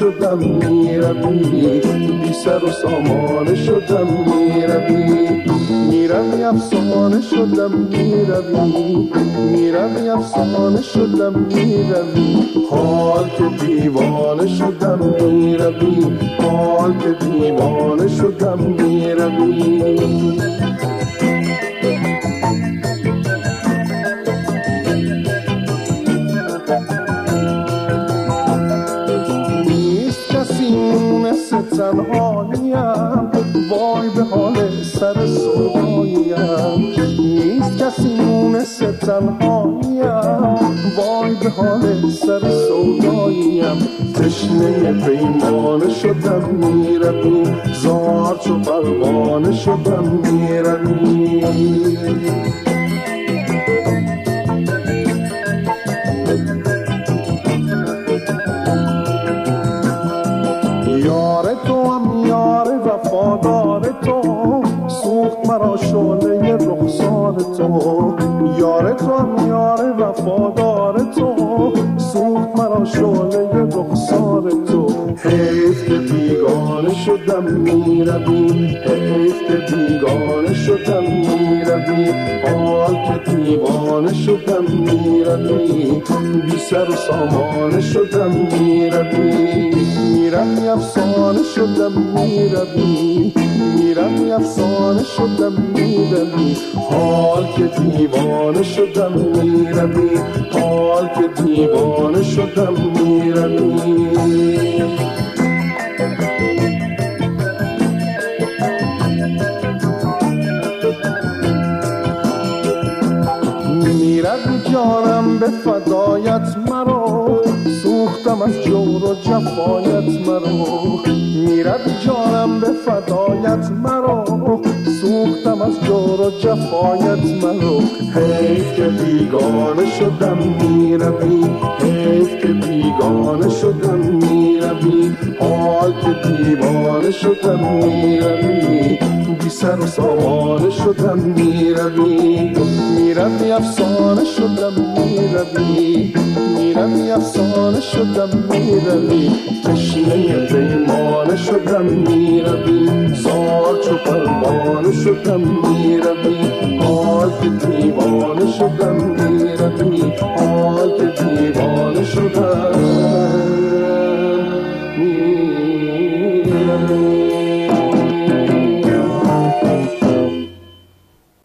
شدم میروی، بی سر و سامانه شدم میروی، میروی افسانه شدم میروی، میروی افسانه شدم میروی، حال که دیوانه شدم میروی، حال که دیوانه شدم میروی. مثل تنهاییم وای به حال سر سوداییم، نیست کسی مثل تنهاییم وای به حال سر سوداییم، تشنه پیمانه شدم میروی، زار چو پروانه شدم میروی. یار تو هم یار وفادار تو، سوخت مرا شعله رخسار تو، یار تو هم یار وفادار تو، سوخت مرا شعله رخسار تو، حیف که بیگانه شدم میروی، حیف که بیگانه شدم میروی، حال که دیوانه شدم میروی، بی سر و سامانه شدم میروی، میروی افسانه شدم میروی، میروی افسانه شدم میروی، حال که دیوانه شدم میروی، حال که دیوانه شدم میروی. میروی جانم به فدایت مرا، سوختم از جور و جفایت مرا، میروی جانم به فدایت مرا، سوختم از جور و جفایت مرا، حیف که بیگانه شدم میروی، حیف که بیگانه شدم میروی، حال که دیوانه شدم میروی، بی سر و سامانه شدم میروی، میروی افسانه شدم میروی، میروی افسانه شدم میروی، تشنه پیمانه شدم میروی، زار چو پروانه شدم میروی، حال که دیوانه شدم میروی، حال که دیوانه شدم میروی.